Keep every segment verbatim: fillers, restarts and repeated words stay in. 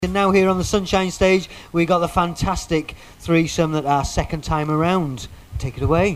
And now here on the Sunshine Stage, we got the fantastic threesome that our second time around. Take it away.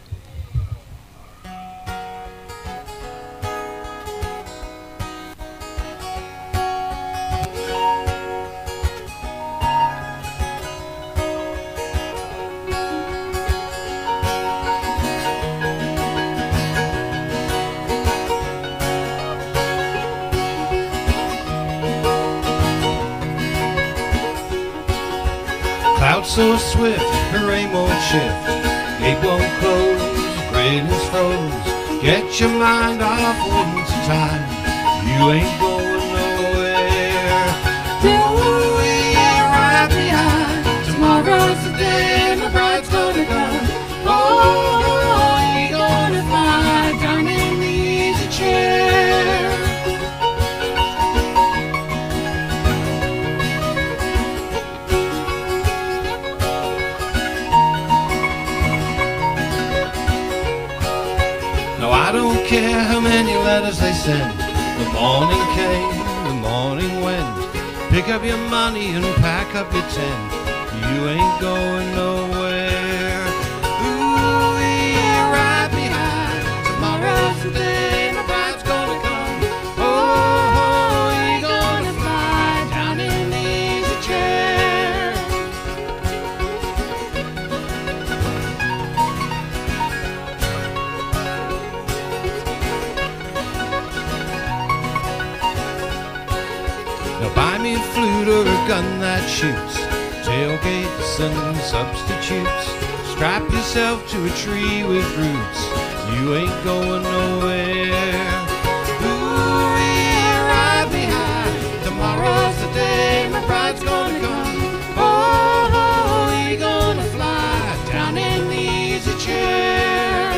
Clouds so swift, the rain won't shift, gate won't close, greatness froze. Get your mind off winter time, you ain't going nowhere. Ooh, yeah, right behind, tomorrow's the day my bride's gonna come. Oh, you're gonna find down in the easy chair. No, I don't care how many letters they send. The morning came, the morning went. Pick up your money and pack up your tent. You ain't going nowhere. Ooh, yeah, right behind. Tomorrow's the day my bride's gonna come. Oh, you're gonna fly down in the easy chair. Now buy me a flute or a gun that shoots, tailgates and substitutes. Strap yourself to a tree with roots, you ain't going nowhere. Ooh, yeah, right behind. Tomorrow's the day my bride's gonna come. Oh, you're gonna fly down in the easy chair.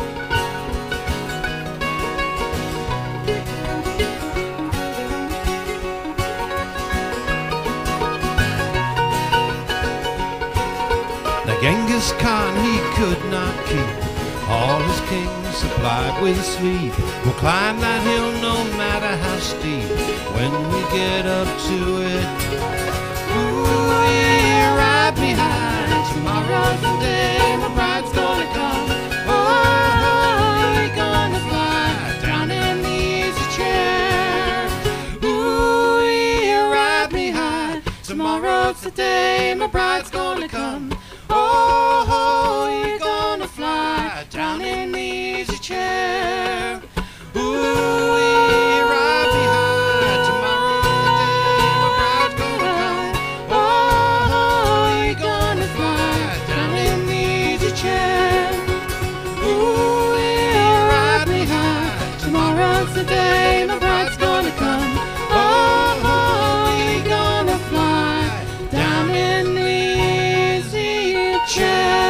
Genghis Khan, he could not keep all his kings supplied with sleep. We'll climb that hill no matter how steep when we get up to it. Ooh, yeah, right behind. Tomorrow's the day my bride's gonna come. Oh, you're gonna fly down in the easy chair. Ooh, yeah, right behind. Tomorrow's the day my bride's gonna come. Oh, you're gonna fly down in the easy chair. Ooh, yeah, right behind. Tomorrow's the day my bride's gonna come. Oh, you're gonna fly down in the easy chair. Ooh, yeah, right behind. Tomorrow's the day my bride's gonna come. Oh, you're gonna fly down in the easy chair.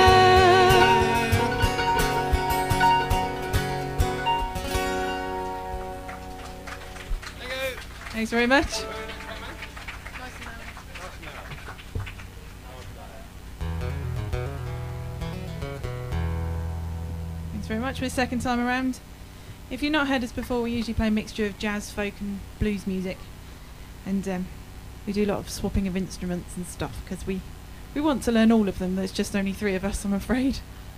Thanks very much. Thanks very much for the second time around. If you've not heard us before, we usually play a mixture of jazz, folk and blues music. And um, we do a lot of swapping of instruments and stuff because we, we want to learn all of them. There's just only three of us, I'm afraid.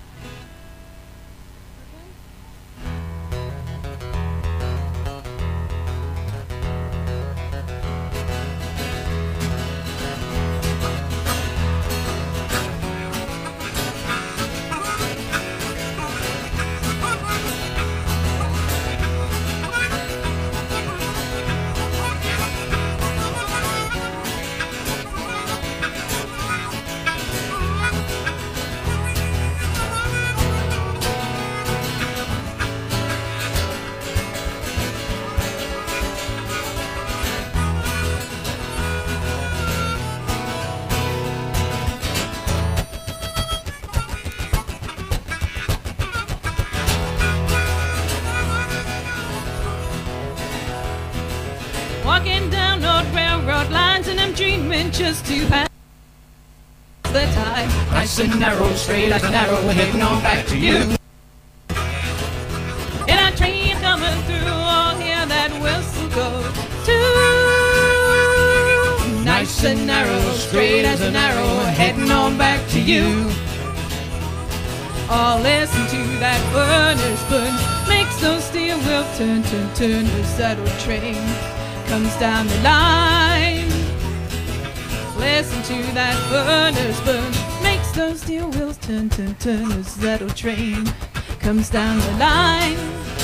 Walking down old railroad lines and I'm dreaming just to pass the time. Nice and narrow, straight as an arrow, heading on back to you. And a train coming through, all here that whistle goes too. nice and narrow, straight as an arrow, heading on back to you. Oh, listen to that furnace burn, makes those steel wheels turn, turn, turn as that old train comes down the line. Listen to that furnace burn, makes those steel wheels turn, turn, turn as that old train comes down the line.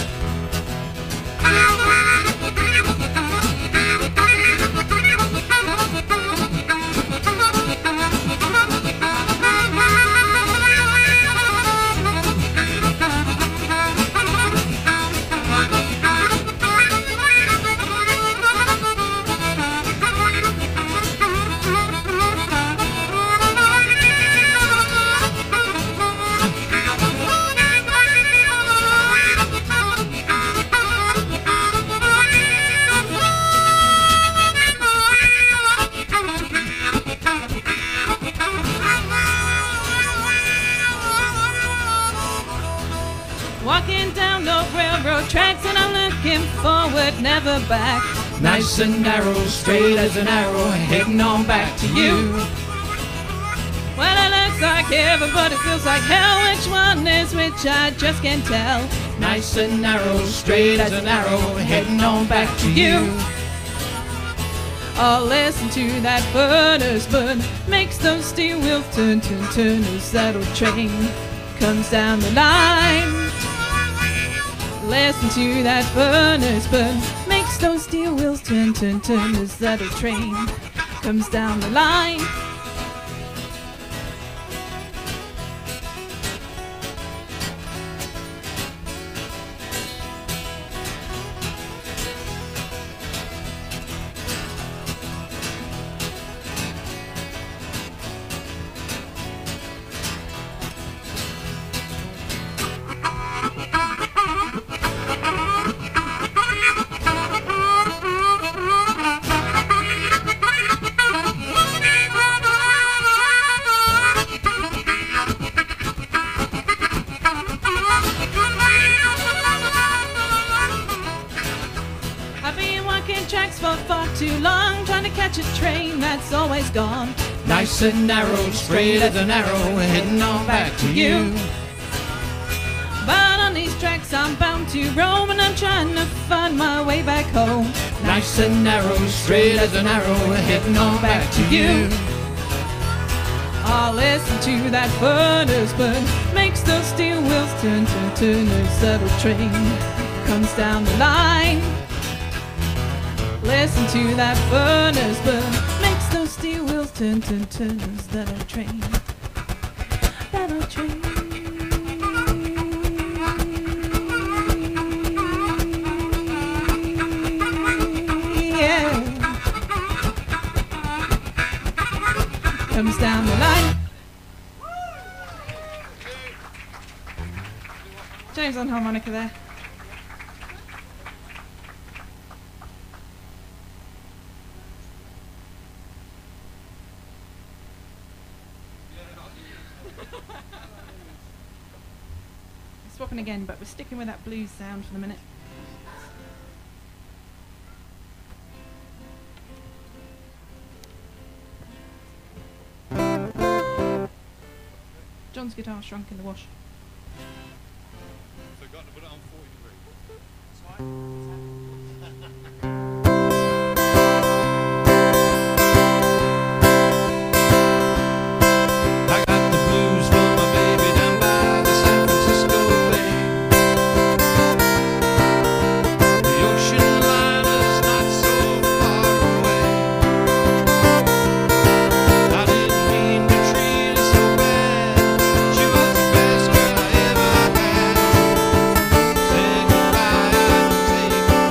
Walking down the railroad tracks and I'm looking forward, never back. Nice and narrow, straight as an arrow, heading on back to you. Well, it looks like heaven, but it feels like hell. Which one is which, I just can't tell. Nice and narrow, straight as an arrow, heading on back to you. Oh, listen to that furnace burn, makes those steel wheels turn, turn, turn as that old train comes down the line. Listen to that furnace burn, makes those steel wheels turn, turn, turn as that old train comes down the line. Tracks for far too long, trying to catch a train that's always gone. Nice and narrow, straight as an arrow, heading on back to you. But on these tracks I'm bound to roam, and I'm trying to find my way back home. Nice and narrow, straight as an arrow, heading on back to you. I'll listen to that furnace burn, makes those steel wheels turn, turn, turn as that old train comes down the line. Listen to that furnace burn, makes those steel wheels turn, turn, turn as that old train, that old train. Yeah, comes down the line. James on harmonica there. Swapping again, but we're sticking with that blues sound for the minute. John's guitar shrunk in the wash. Forgot to put it on forty degrees. I got the blues for my baby down by the San Francisco Bay. The ocean liner's not so far away. I didn't mean to treat her so bad. She was the best girl I ever had. Say goodbye and take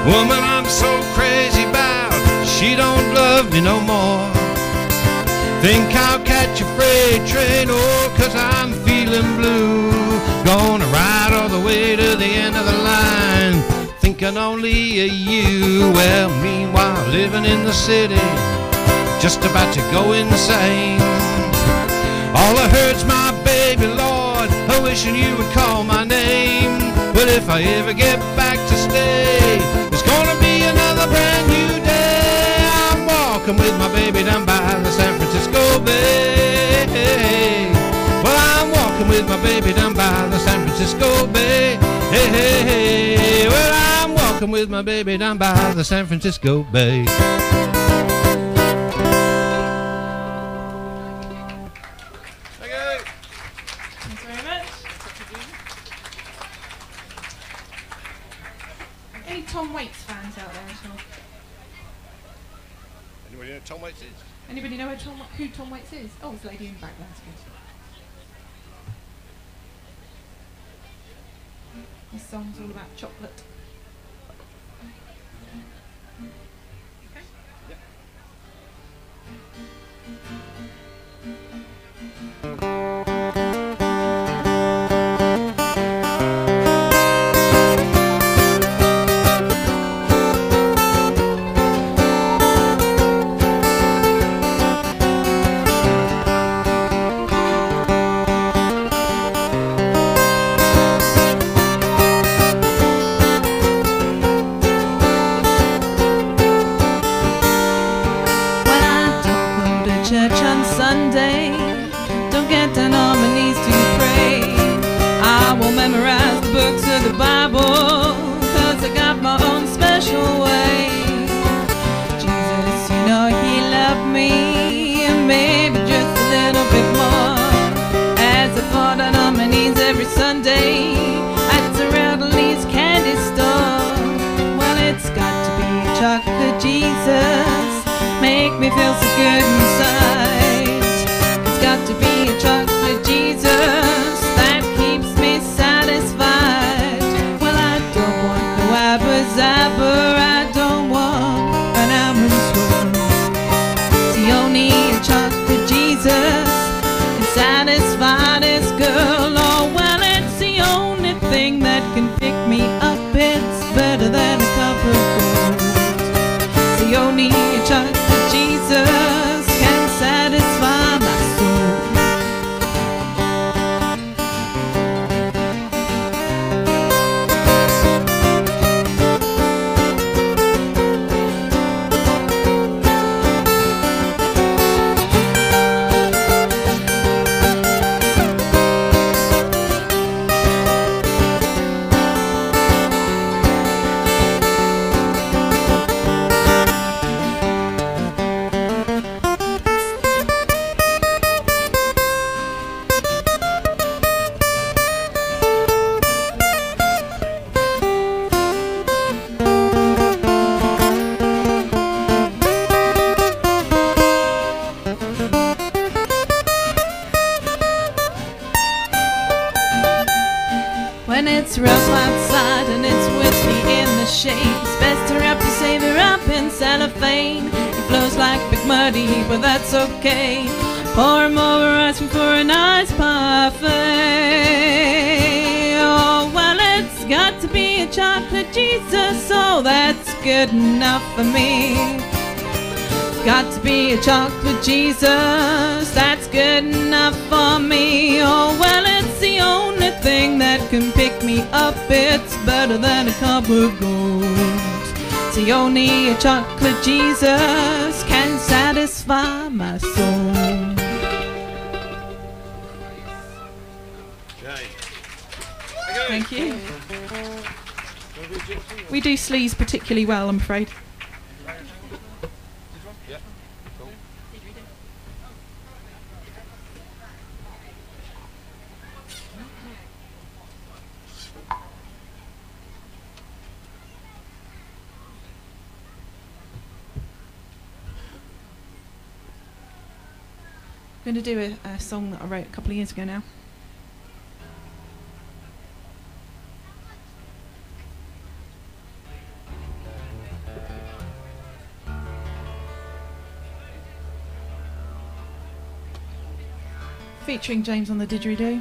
Woman I'm so crazy about, she don't love me no more. Think I'll catch a freight train, oh, cause I'm feeling blue. Gonna ride all the way to the end of the line, thinking only of you. Well, meanwhile, living in the city, just about to go insane. All I heard's my baby, Lord, I wishing you would call my name. But if I ever get back to stay, it's gonna be another brand new day. I'm walking with my baby down by the San Francisco Bay. Well, I'm walking with my baby down by the San Francisco Bay. Hey, hey, hey. Well, I'm walking with my baby down by the San Francisco Bay. Tom Waits fans out there at all? Anybody know who Tom Waits is? Anybody know who Tom, who Tom Waits is? Oh, it's lady in the back, that's good. This song's all about chocolate. Okay. Yep. The Bible, cause I got my own special way. Jesus, you know he loved me, and maybe just a little bit more. As I fall down on my knees every Sunday at the Rattley's candy store. Well, it's got to be a chocolate Jesus, make me feel so good inside. It's got to be a chocolate Jesus that keeps me satisfied. Zapper, I don't want an almond swirl. It's the only chocolate Jesus can satisfy this girl. Oh, well, it's the only thing that can pick me up. It's better than a cup of gold. It's the only chocolate Jesus can satisfy my soul. When it's rough outside and it's whiskey in the shade, it's best to wrap your savior up in cellophane. He flows like Big Muddy, but that's okay. Pour him over, asking for a nice parfait. Oh, well, it's got to be a chocolate Jesus, so that's good enough for me. Got to be a chocolate Jesus, that's good enough for me. Oh, well, it's the only thing that can pick me up. It's better than a cup of gold. It's the only a chocolate Jesus can satisfy my soul. Thank you. We do sleaze particularly well, I'm afraid. I'm going to do a, a song that I wrote a couple of years ago now. Featuring James on the didgeridoo.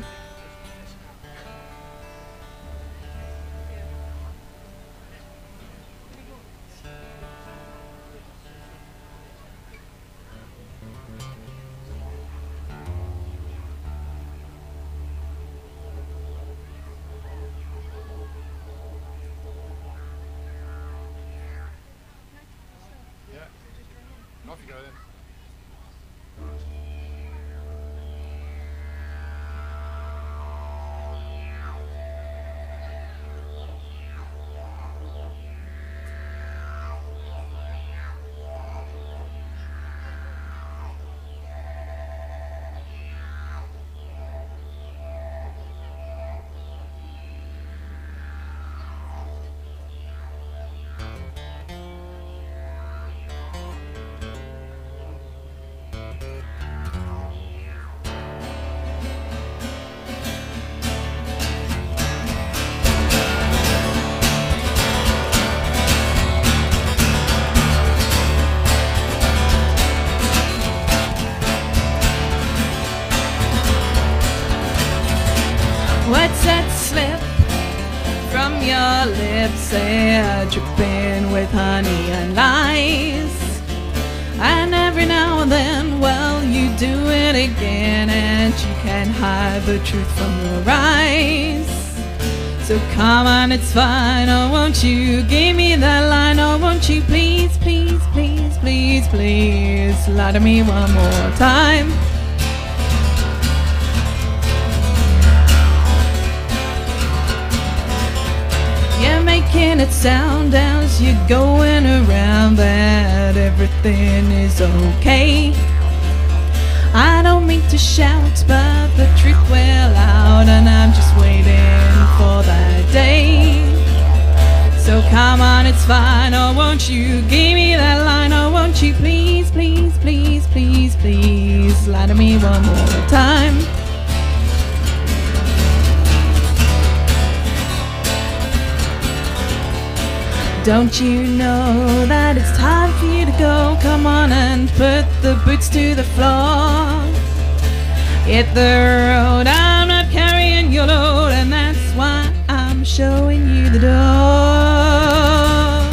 Off you go then. Words that slip from your lips, they're dripping with honey and lies. And every now and then, well, you do it again, and you can't hide the truth from your eyes. So come on, it's fine, oh won't you give me that line, oh won't you please, please, please, please, please lie to me one more time. You're making it sound as you're going around that everything is okay. I don't mean to shout, but the truth will out, and I'm just waiting for that day. So come on, it's fine, oh won't you give me that line, oh won't you please, please, please, please, please lie to me one more time. Don't you know that it's time for you to go? Come on and put the boots to the floor. Hit the road, I'm not carrying your load, and that's why I'm showing you the door.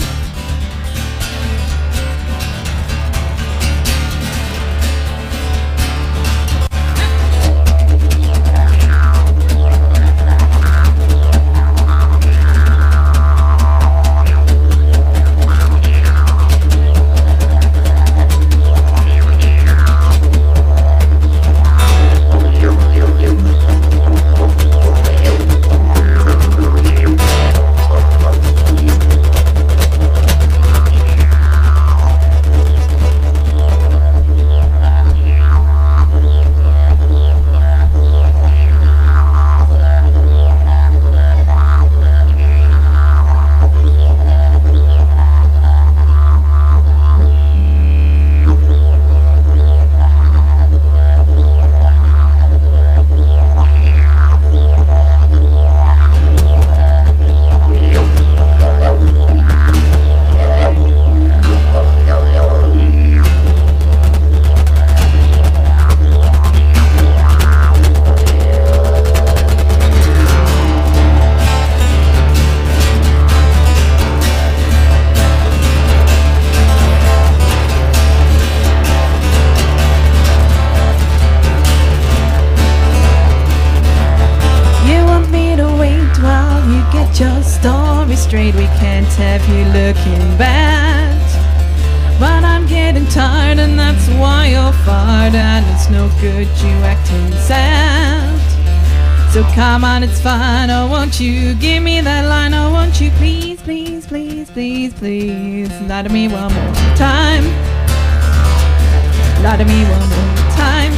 Your story straight, we can't have you looking bad. But I'm getting tired, and that's why you're fired, and it's no good you acting sad. So come on, it's fine, oh won't you give me that line, oh won't you please, please, please, please, please lie to me one more time. Lie to me one more time.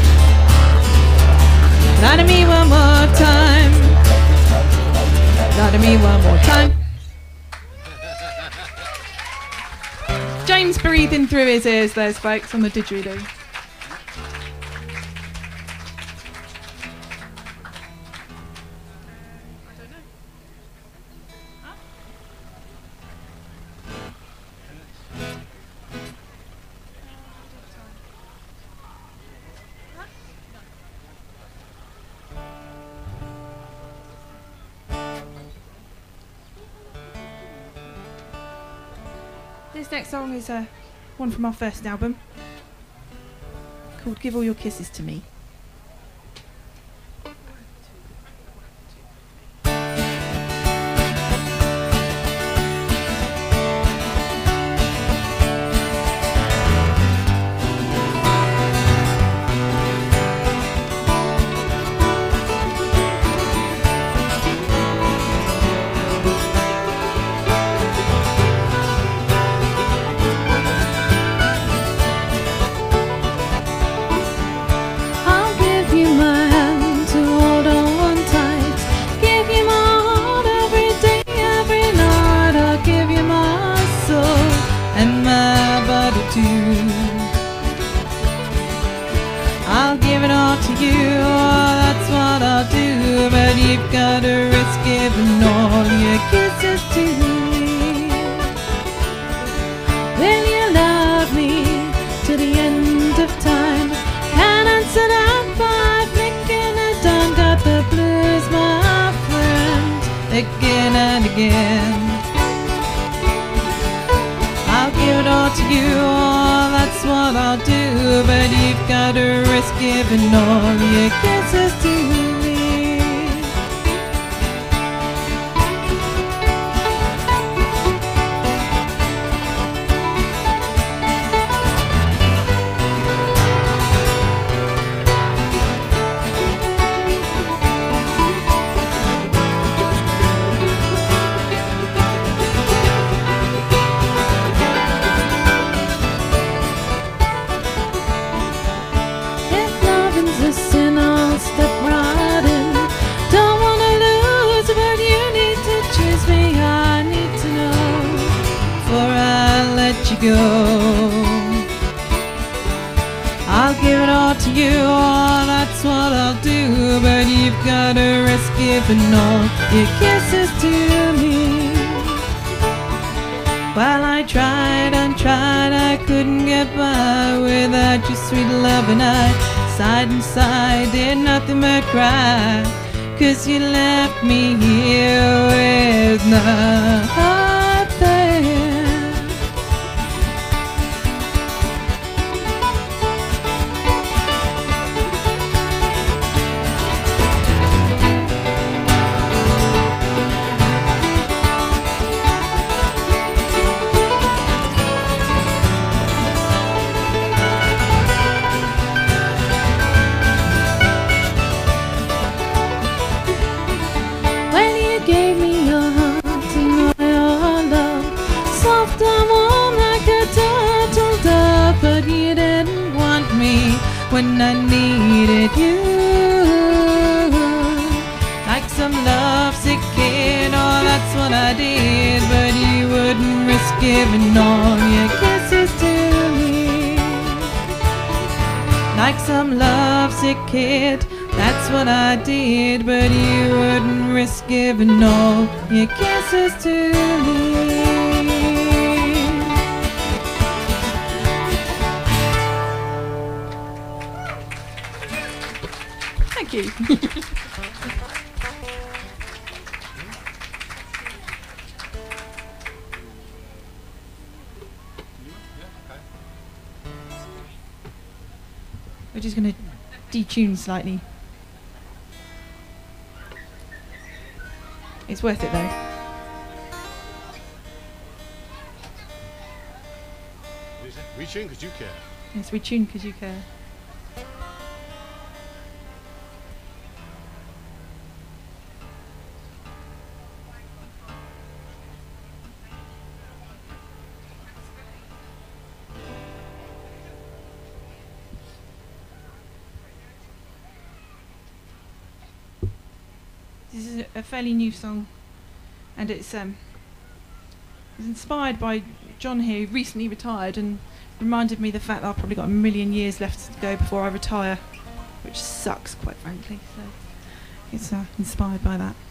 Lie to me one more time. Lie to me one more time. James breathing through his ears, there's folks on the didgeridoo. This next song is uh, one from our first album called Give All Your Kisses to Me. I'll give it all to you, oh, that's what I'll do. But you've got to risk giving all your kisses to me. Will you love me to the end of time? Can't answer that by thinking I done got the blues, my friend, again and again. I'll give it all to you, oh, that's what I'll do. But you've got to risk giving all your kisses to me. Go. I'll give it all to you, oh, that's what I'll do. But you've got to risk giving all your kisses to me. Well, I tried and tried, I couldn't get by without your sweet love. And I sighed and sighed, did nothing but cry, 'cause you left me here with nothing. When I needed you, like some lovesick kid, oh, that's what I did. But you wouldn't risk giving all your kisses to me. Like some lovesick kid, that's what I did. But you wouldn't risk giving all your kisses to me. Thank you. We're just going to detune slightly. It's worth it though. We tune because you care. Yes, we tune because you care. This is a fairly new song, and it's um, it's inspired by John here, who recently retired, and reminded me of the fact that I've probably got a million years left to go before I retire, which sucks, quite frankly. So it's uh, inspired by that.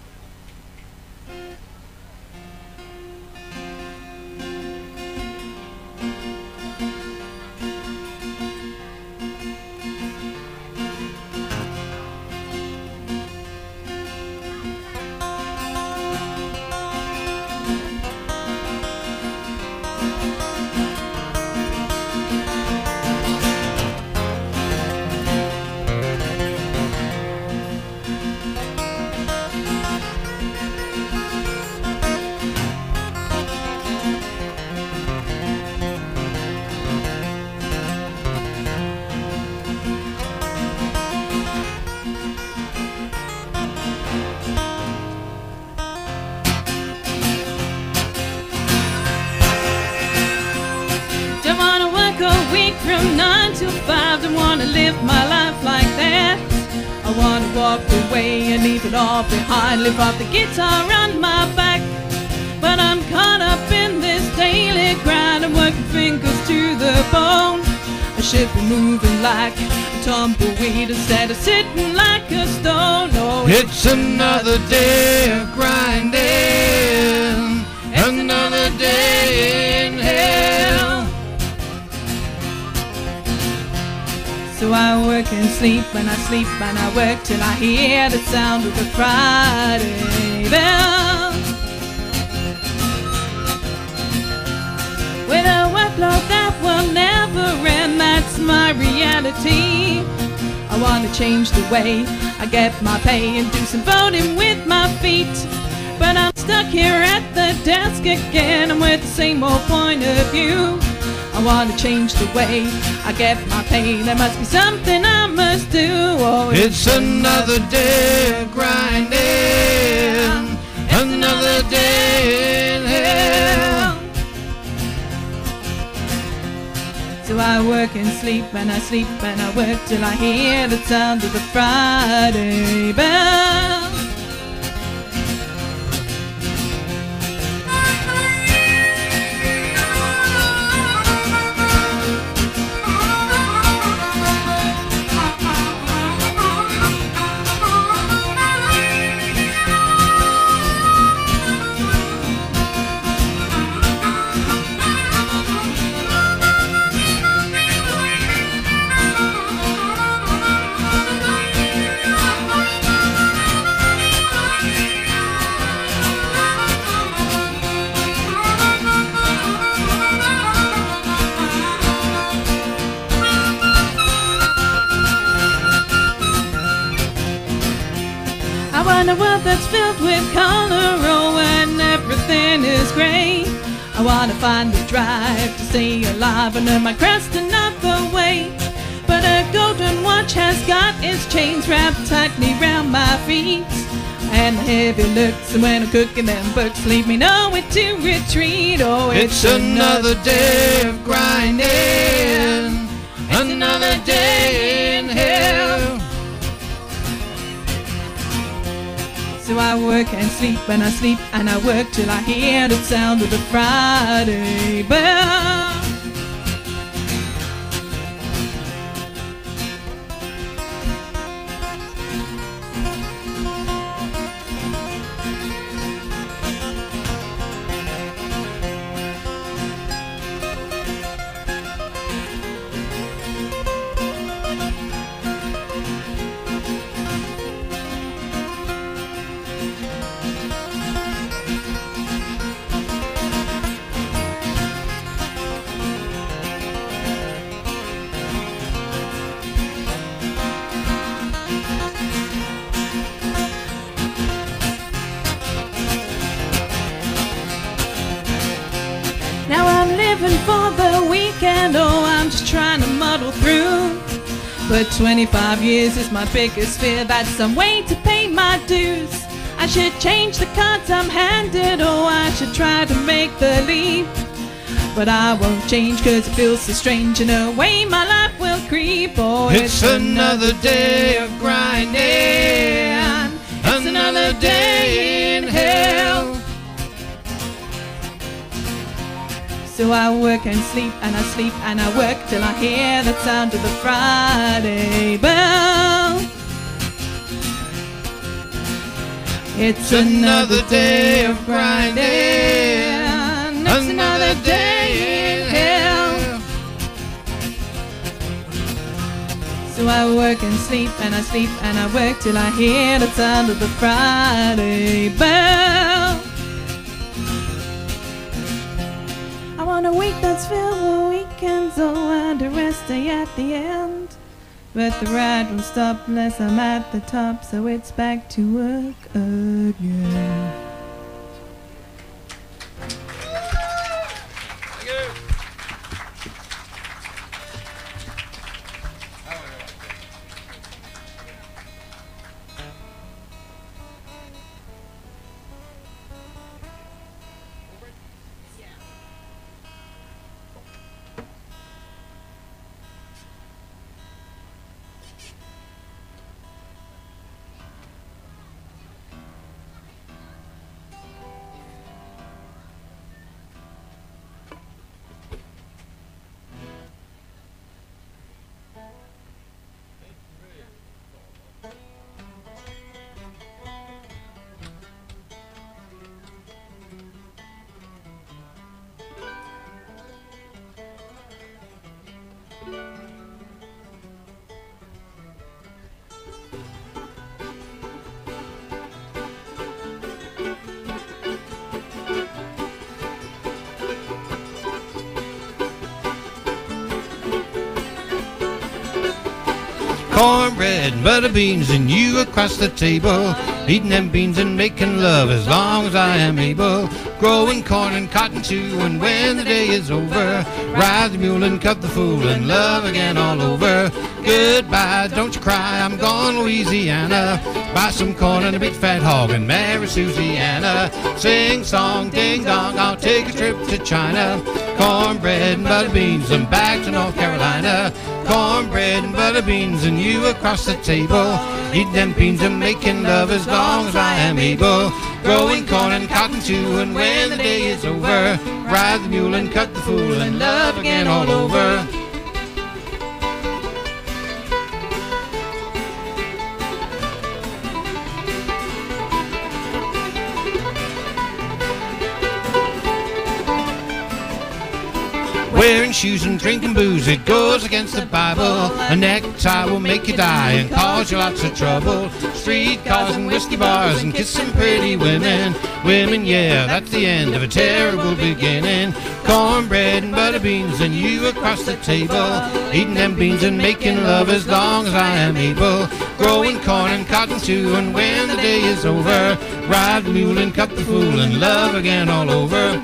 week from nine till five. Don't wanna live my life like that. I wanna walk away and leave it all behind. Live off the guitar on my back. But I'm caught up in this daily grind. I'm working fingers to the bone. I should be moving like a tumbleweed instead of sitting like a stone. Oh, It's another day of grinding, another day in hell. so I work and sleep and I sleep and I work till I hear the sound of the Friday bell. With a workload that will never end, that's my reality. I want to change the way I get my pay and do some voting with my feet. But I'm stuck here at the desk again, I'm with the same old point of view. I want to change the way I get my pay, there must be something I must do. Oh, It's another day of grinding, another day in hell. So I work and sleep and I sleep and I work till I hear the sound of the Friday bell. I want a world that's filled with color, oh, and everything is great. I want to find the drive to stay alive and earn my crust another way. But a golden watch has got its chains wrapped tightly round my feet, and the heavy looks when I'm cooking them books leave me nowhere to retreat. Oh, It's another day of grinding, another day in hell. So I work and sleep and I sleep and I work till I hear the sound of the Friday bell. Now I'm living for the weekend, oh, I'm just trying to muddle through. But twenty-five years is my biggest fear, that's some way to pay my dues. I should change the cards I'm handed, oh, I should try to make the leap. But I won't change cause it feels so strange, in a way my life will creep. Oh, It's another day of grinding, it's another day in hell. So I work and sleep and I sleep and I work till I hear the sound of the Friday bell. It's another day of grinding, it's another day in hell. So I work and sleep and I sleep and I work till I hear the sound of the Friday bell. I want a week that's filled with weekends, oh, and a rest day at the end. But the ride won't stop unless I'm at the top, so it's back to work again. Cornbread and butter beans and you across the table, eating them beans and making love as long as I am able. Growing corn and cotton too, and when the day is over, ride the mule and cut the fool and love again all over. Goodbye, don't you cry, I'm gone to Louisiana, buy some corn and a big fat hog and marry Susiana. Sing song, ding dong, I'll take a trip to China. Cornbread and butter beans and back to North Carolina. Cornbread and butter beans and you across the table, eating them beans and making love as long as I am able. Growing corn and cotton too, and when the day is over, ride the mule and cut the fool and love again all over. Wearing shoes and drinking booze, it goes against the Bible. A necktie will make you die and cause you lots of trouble. Street cars and whiskey bars and kissing pretty women. Women, yeah, that's the end of a terrible beginning. Cornbread and butter beans and you across the table, eating them beans and making love as long as I am able. Growing corn and cotton too, and when the day is over, ride the mule and cut the fool and love again all over.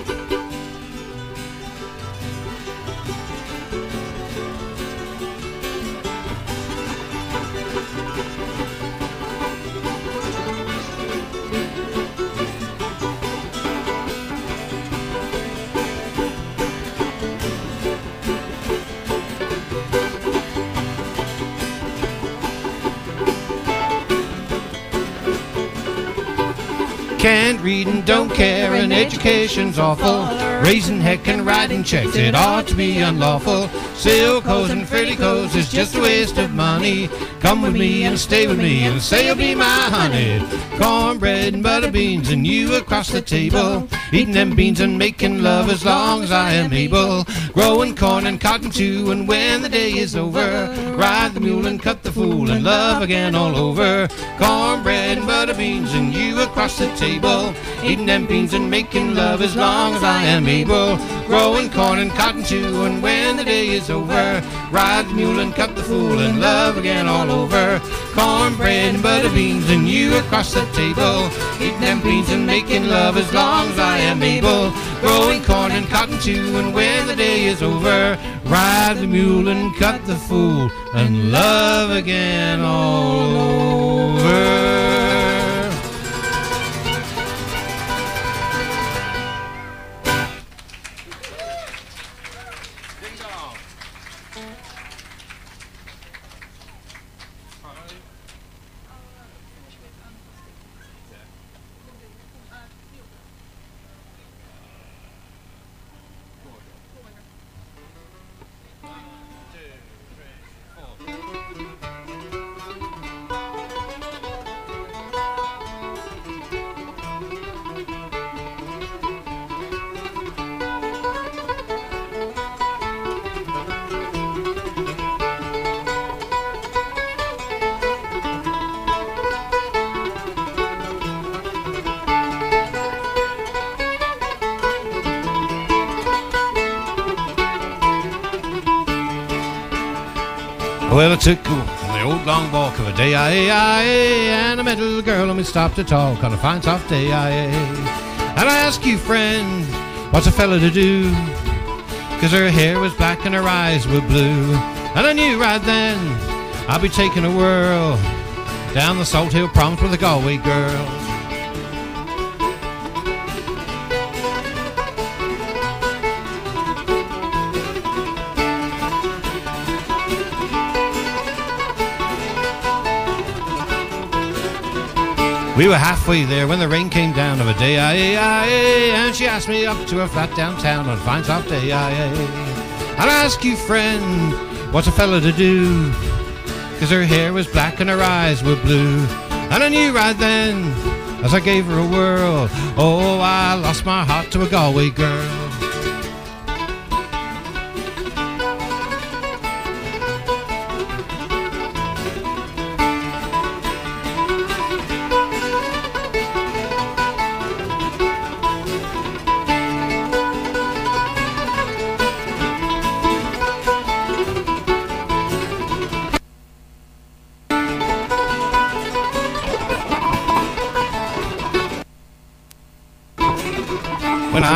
Can't read and don't care, and education's awful. Raising heck and writing checks, it ought to be unlawful. Silk hose and frilly clothes is just a waste of money. Come with me and stay with me and say you'll be my honey. Cornbread and butter beans and you across the table, eating them beans and making love as long as I am able. Growing corn and cotton too, and when the day is over, ride the mule and cut the fool and love again all over. Cornbread and butter beans and you across the table, eating them beans and making love as long as I am able. Growing corn and cotton too, and when the day is over, ride the mule and cut the fool and love again all over. Cornbread and butter beans and you across the table, eating them beans and making love as long as I am able. Growing corn and cotton too, and when the day is over, ride the mule and cut the fool and love again all over. Well, I took the old long walk of a day, I, I, and I met a little girl and we stopped to talk on a fine soft day, I, and I asked you, friend, what's a fella to do? Cause her hair was black and her eyes were blue, and I knew right then I'd be taking a whirl down the Salt Hill Proms with a Galway girl. We were halfway there when the rain came down of a day, aye, aye, and she asked me up to her flat downtown on a fine soft day, aye, aye. And I asked you, friend, what's a fella to do? Cause her hair was black and her eyes were blue, and I knew right then, as I gave her a whirl, oh, I lost my heart to a Galway girl.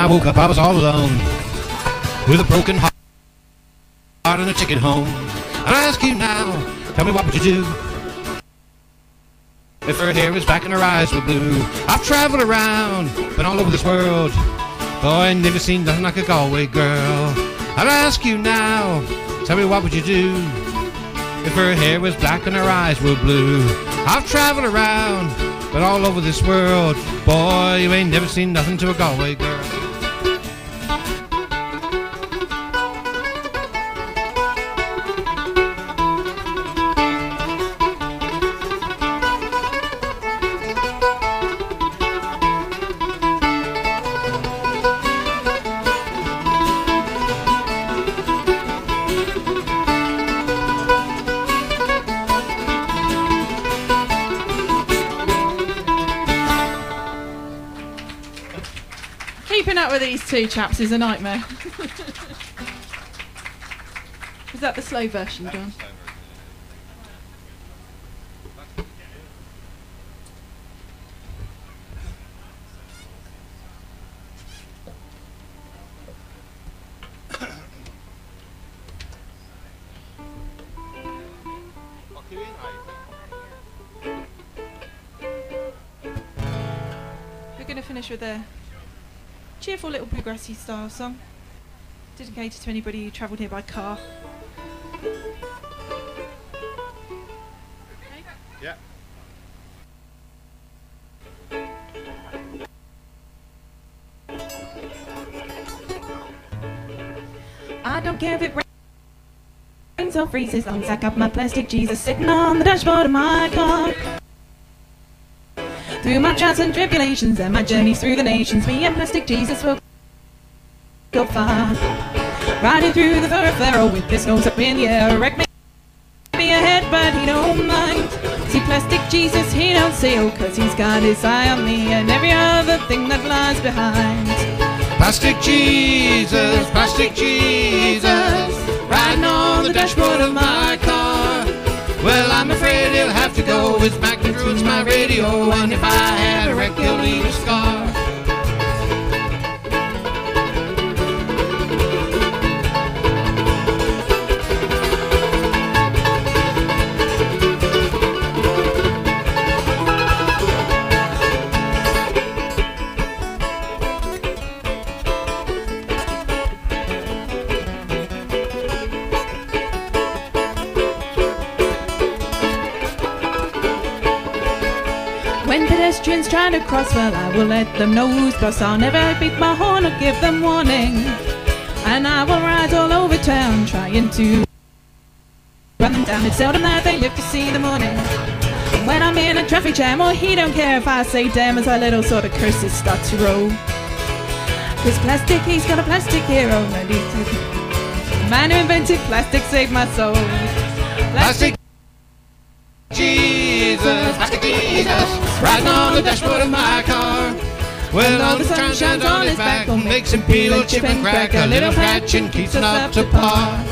I woke up, I was all alone, with a broken heart and a ticket home. And I ask you now, tell me what would you do if her hair was black and her eyes were blue? I've traveled around, been all over this world, boy, I never seen nothing like a Galway girl. And I ask you now, tell me what would you do if her hair was black and her eyes were blue? I've traveled around, been all over this world, boy, you ain't never seen nothing to a Galway girl. Keeping up with these two chaps is a nightmare. Is that the slow version, John? We're going to finish with a cheerful little bluegrassy style song, dedicated to anybody who travelled here by car. Yeah. I don't care if it rains or freezes, as long as I got my plastic Jesus sitting on the dashboard of my car. Through my trials and tribulations and my journeys through the nations, me and Plastic Jesus will go far. Riding through the thoroughfare with his nose up in the air, wreck me ahead, but he don't mind. See, Plastic Jesus, he don't sail, cause he's got his eye on me and every other thing that lies behind. Plastic Jesus, Plastic Jesus, riding on the dashboard of my car. Well, I'm afraid he'll have to go. His magnet ruins my radio, and if I had a wreck, he'll leave a scar. When pedestrians try to cross, well, I will let them know who's boss. I'll never beat my horn or give them warning, and I will ride all over town trying to run them down. It's seldom that they live to see the morning. When I'm in a traffic jam, well, he don't care if I say damn as our little sort of curses start to roll. Cause Plastic, he's got a plastic hero, and he's the man who invented plastic saved my soul. Plastic Jesus, Plastic Jesus, riding on the dashboard of my car. Well, all the sun shines on his back, makes him peel, chip and crack. A little patching keeps us up to par.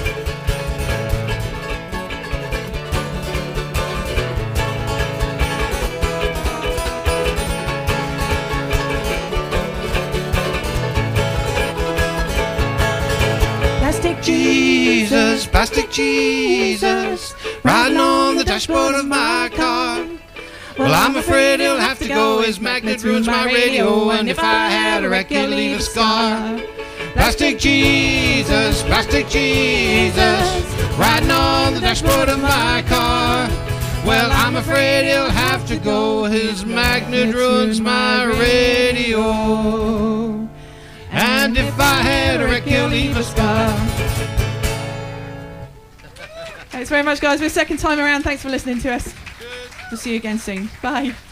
Plastic Jesus, Plastic Jesus, riding on the dashboard of my car. Well, I'm afraid he'll have to go. His magnet ruins my radio, and if I had a wreck, he'll leave a scar. Plastic Jesus, Plastic Jesus, riding on the dashboard of my car. Well, I'm afraid he'll have to go. His magnet ruins my radio, and if I had a wreck, he'll leave a scar. Thanks very much, guys. We're second time around. Thanks for listening to us. We'll see you again soon. Bye.